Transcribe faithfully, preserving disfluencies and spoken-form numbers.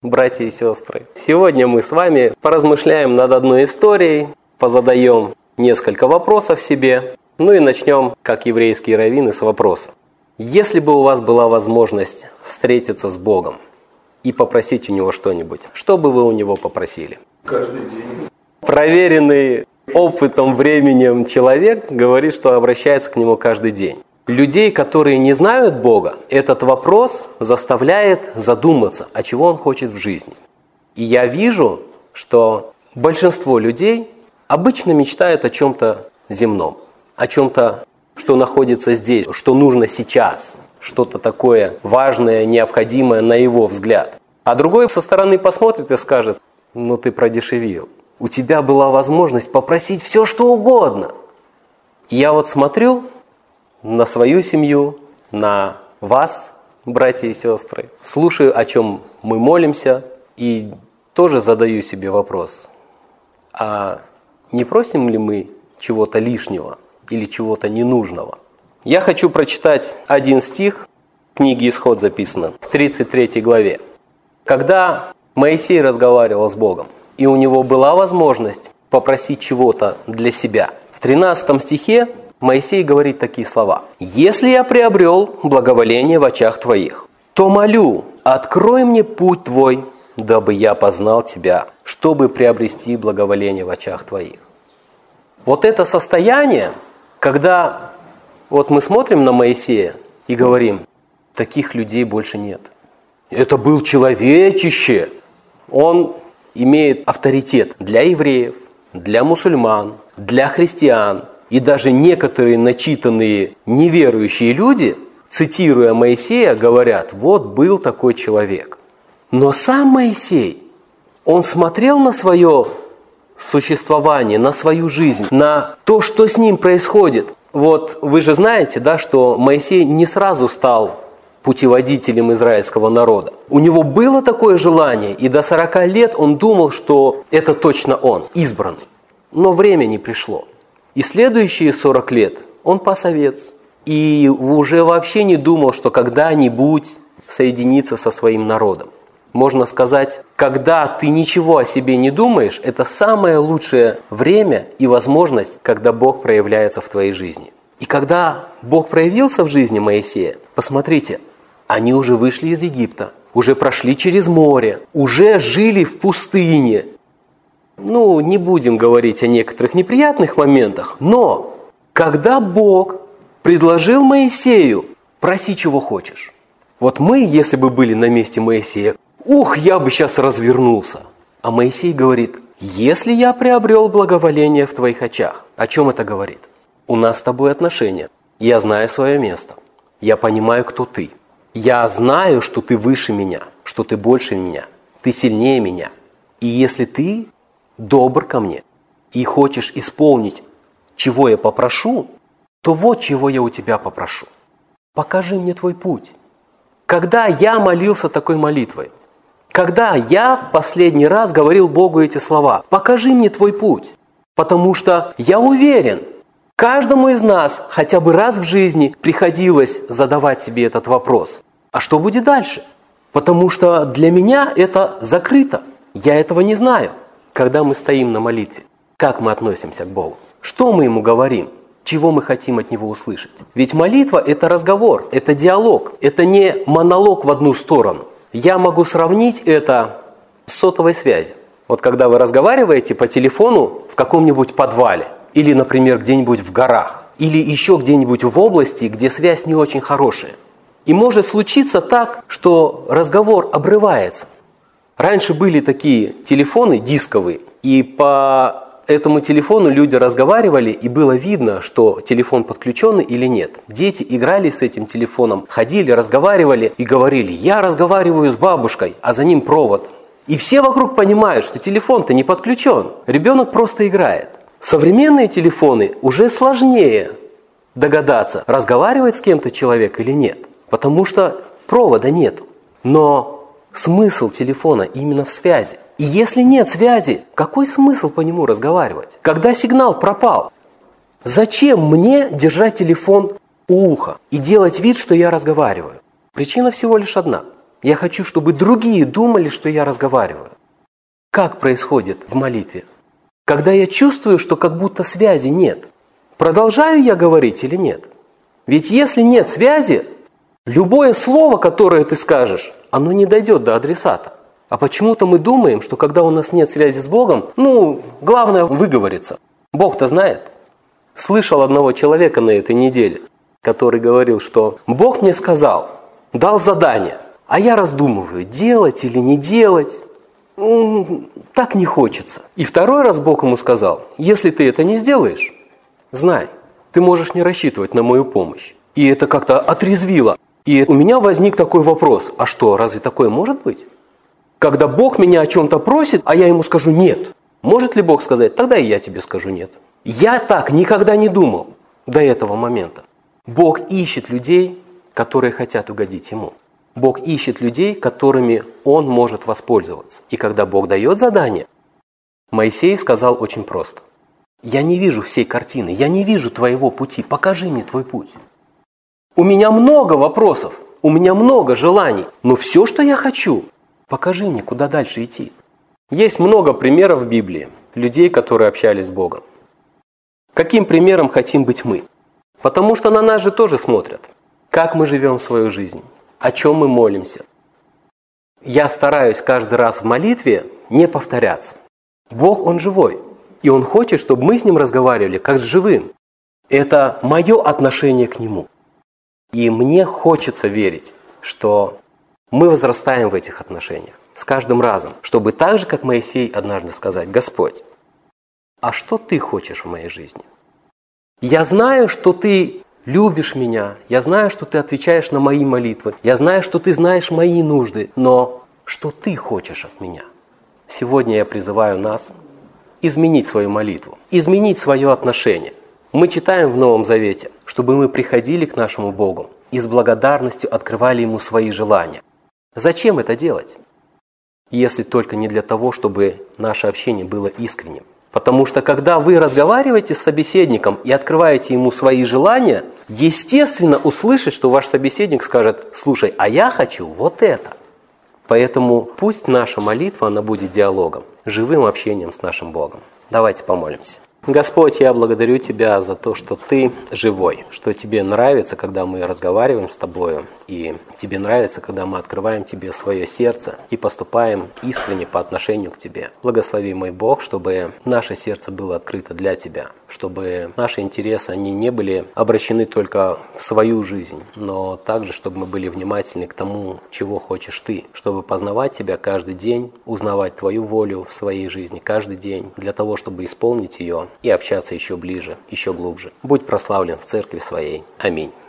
братья и сестры. Сегодня мы с вами поразмышляем над одной историей, позадаем несколько вопросов себе, ну и начнем, как еврейские раввины, с вопроса. Если бы у вас была возможность встретиться с Богом и попросить у Него что-нибудь, что бы вы у Него попросили? Каждый день. Проверенный опытом, временем человек говорит, что обращается к Нему каждый день. Людей, которые не знают Бога, этот вопрос заставляет задуматься, а чего он хочет в жизни. И я вижу, что большинство людей обычно мечтают о чем-то земном, о чем-то, что находится здесь, что нужно сейчас, что-то такое важное, необходимое на его взгляд. А другой со стороны посмотрит и скажет: ну ты продешевил, у тебя была возможность попросить все, что угодно. И я вот смотрю на свою семью, на вас, братья и сестры, слушаю, о чем мы молимся, и тоже задаю себе вопрос: а не просим ли мы чего-то лишнего или чего-то ненужного? Я хочу прочитать один стих, в книге Исход записано, в тридцать третьей главе. Когда Моисей разговаривал с Богом, и у него была возможность попросить чего-то для себя, в тринадцатом стихе Моисей говорит такие слова: «Если я приобрел благоволение в очах твоих, то молю, открой мне путь твой, дабы я познал тебя, чтобы приобрести благоволение в очах твоих». Вот это состояние, когда вот мы смотрим на Моисея и говорим: таких людей больше нет. Это был человечище. Он имеет авторитет для евреев, для мусульман, для христиан. И даже некоторые начитанные неверующие люди, цитируя Моисея, говорят: вот был такой человек. Но сам Моисей, он смотрел на свое существование, на свою жизнь, на то, что с ним происходит. Вот вы же знаете, да, что Моисей не сразу стал путеводителем израильского народа. У него было такое желание, и до сорока лет он думал, что это точно он, избранный. Но время не пришло. И следующие сорок лет он пас овец. И уже вообще не думал, что когда-нибудь соединится со своим народом. Можно сказать, когда ты ничего о себе не думаешь, это самое лучшее время и возможность, когда Бог проявляется в твоей жизни. И когда Бог проявился в жизни Моисея, посмотрите, они уже вышли из Египта, уже прошли через море, уже жили в пустыне. Ну, не будем говорить о некоторых неприятных моментах, но когда Бог предложил Моисею: проси, чего хочешь. Вот мы, если бы были на месте Моисея, ух, я бы сейчас развернулся. А Моисей говорит: если я приобрел благоволение в твоих очах. О чем это говорит? У нас с тобой отношения. Я знаю свое место. Я понимаю, кто ты. Я знаю, что ты выше меня, что ты больше меня, ты сильнее меня. И если ты добр ко мне и хочешь исполнить, чего я попрошу, то вот чего я у тебя попрошу. Покажи мне твой путь. Когда я молился такой молитвой, когда я в последний раз говорил Богу эти слова: покажи мне твой путь, потому что я уверен, каждому из нас хотя бы раз в жизни приходилось задавать себе этот вопрос: а что будет дальше? Потому что для меня это закрыто, я этого не знаю. Когда мы стоим на молитве, как мы относимся к Богу? Что мы Ему говорим? Чего мы хотим от Него услышать? Ведь молитва – это разговор, это диалог, это не монолог в одну сторону. Я могу сравнить это с сотовой связью. Вот когда вы разговариваете по телефону в каком-нибудь подвале, или, например, где-нибудь в горах, или еще где-нибудь в области, где связь не очень хорошая. И может случиться так, что разговор обрывается. Раньше были такие телефоны дисковые, и по этому телефону люди разговаривали, и было видно, что телефон подключенный или нет. Дети играли с этим телефоном, ходили, разговаривали и говорили: я разговариваю с бабушкой, а за ним провод. И все вокруг понимают, что телефон-то не подключен, ребенок просто играет. Современные телефоны уже сложнее догадаться, разговаривает с кем-то человек или нет, потому что провода нет. Но смысл телефона именно в связи. И если нет связи, какой смысл по нему разговаривать? Когда сигнал пропал, зачем мне держать телефон у уха и делать вид, что я разговариваю? Причина всего лишь одна. Я хочу, чтобы другие думали, что я разговариваю. Как происходит в молитве? Когда я чувствую, что как будто связи нет. Продолжаю я говорить или нет? Ведь если нет связи, любое слово, которое ты скажешь, оно не дойдет до адресата. А почему-то мы думаем, что когда у нас нет связи с Богом, ну, главное выговориться. Бог-то знает. Слышал одного человека на этой неделе, который говорил, что Бог мне сказал, дал задание, а я раздумываю, делать или не делать. Ну, так не хочется. И второй раз Бог ему сказал, если ты это не сделаешь, знай, ты можешь не рассчитывать на мою помощь. И это как-то отрезвило. И у меня возник такой вопрос, а что, разве такое может быть? Когда Бог меня о чем-то просит, а я ему скажу нет. Может ли Бог сказать, тогда и я тебе скажу нет. Я так никогда не думал до этого момента. Бог ищет людей, которые хотят угодить Ему. Бог ищет людей, которыми Он может воспользоваться. И когда Бог дает задание, Моисей сказал очень просто. Я не вижу всей картины, я не вижу твоего пути, покажи мне твой путь. У меня много вопросов, у меня много желаний, но все, что я хочу, покажи мне, куда дальше идти. Есть много примеров в Библии, людей, которые общались с Богом. Каким примером хотим быть мы? Потому что на нас же тоже смотрят. Как мы живем свою жизнь, о чем мы молимся. Я стараюсь каждый раз в молитве не повторяться. Бог, Он живой, и Он хочет, чтобы мы с Ним разговаривали как с живым. Это мое отношение к Нему. И мне хочется верить, что мы возрастаем в этих отношениях с каждым разом, чтобы так же, как Моисей однажды сказать, Господь, а что Ты хочешь в моей жизни? Я знаю, что Ты любишь меня, я знаю, что Ты отвечаешь на мои молитвы, я знаю, что Ты знаешь мои нужды, но что Ты хочешь от меня? Сегодня я призываю нас изменить свою молитву, изменить свое отношение. Мы читаем в Новом Завете, чтобы мы приходили к нашему Богу и с благодарностью открывали Ему свои желания. Зачем это делать? Если только не для того, чтобы наше общение было искренним. Потому что когда вы разговариваете с собеседником и открываете ему свои желания, естественно услышать, что ваш собеседник скажет, слушай, а я хочу вот это. Поэтому пусть наша молитва, она будет диалогом, живым общением с нашим Богом. Давайте помолимся. Господь, я благодарю Тебя за то, что Ты живой, что Тебе нравится, когда мы разговариваем с Тобою, и Тебе нравится, когда мы открываем Тебе свое сердце и поступаем искренне по отношению к Тебе. Благослови, мой Бог, чтобы наше сердце было открыто для Тебя, чтобы наши интересы, они не были обращены только в свою жизнь, но также, чтобы мы были внимательны к тому, чего хочешь Ты, чтобы познавать Тебя каждый день, узнавать Твою волю в своей жизни каждый день, для того, чтобы исполнить ее и общаться еще ближе, еще глубже. Будь прославлен в церкви своей. Аминь.